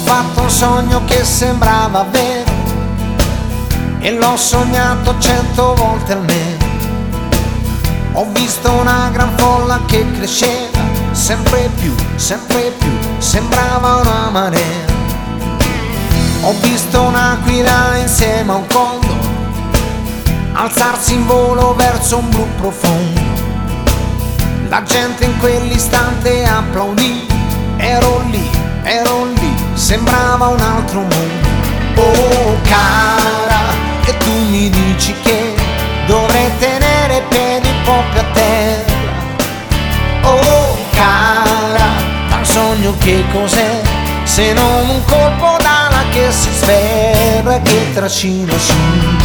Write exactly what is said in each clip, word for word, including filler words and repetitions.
fatto un sogno che sembrava vero e l'ho sognato cento volte almeno. Ho visto una gran folla che cresceva sempre più, sempre più, sembrava una marea. Ho visto un'aquila insieme a un condor alzarsi in volo verso un blu profondo. La gente in quell'istante applaudì. Ero lì, ero lì, sembrava un altro mondo. Oh cara, e tu mi dici che dovrei tenere i piedi proprio a terra. Oh cara, ma un sogno che cos'è se non un colpo d'ala che si sferra e che trascina su,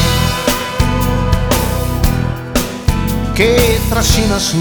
che trascina su.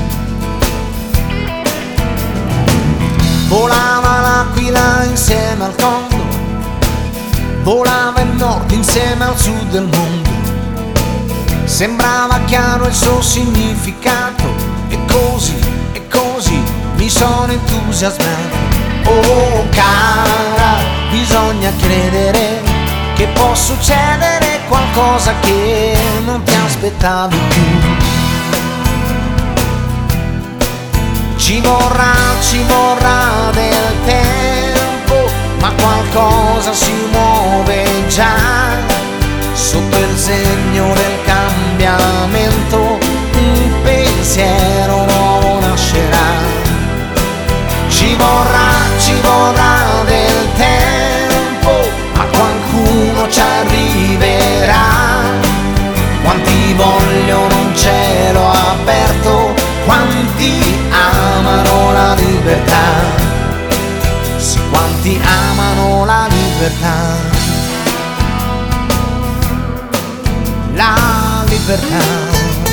Volava l'aquila insieme al condor, volava il nord insieme al sud del mondo. Sembrava chiaro il suo significato e così, e così mi sono entusiasmato. Oh cara, bisogna credere che può succedere qualcosa che non ti aspettavi più. Ci vorrà, ci vorrà del tempo, ma qualcosa si muove già sotto il segno del cambiamento. Un pensiero nuovo nascerà. Ci vorrà, ci vorrà del tempo, ma qualcuno ci arriverà. Quanti vogliono un cielo aperto, quanti amano la libertà, sì, quanti amano la libertà, la libertà.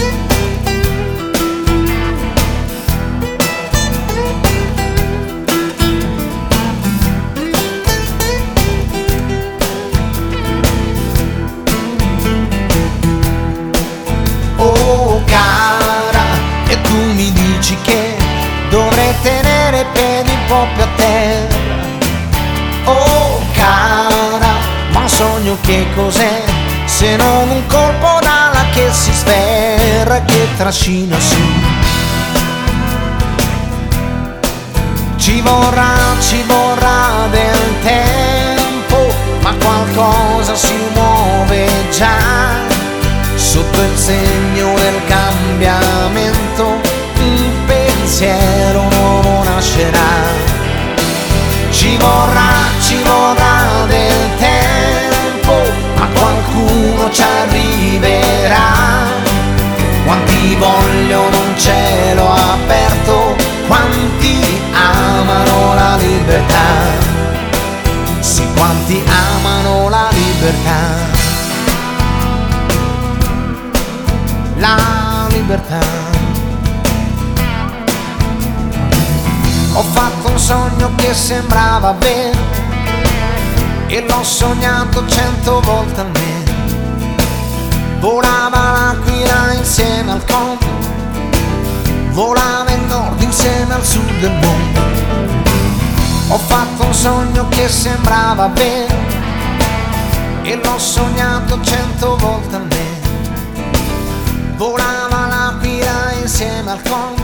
Oh cara, e tu mi dici che dovrei tenere i piedi proprio a terra. Oh cara, ma un sogno che cos'è se non un colpo d'ala che si sferra e che trascina su. Ci vorrà, ci vorrà del tempo, ma qualcosa si muove già sotto il segno del cambiamento. Un pensiero nuovo nascerà. Ci vorrà, ci vorrà del tempo, ma qualcuno ci arriverà. Quanti vogliono un cielo aperto, quanti amano la libertà, sì, quanti amano la libertà, la libertà. Ho fatto un sogno che sembrava vero e l'ho sognato cento volte almeno. Volava l'aquila insieme al condor, volava il nord insieme al sud del mondo. Ho fatto un sogno che sembrava vero e l'ho sognato cento volte almeno. Volava l'aquila insieme al condor,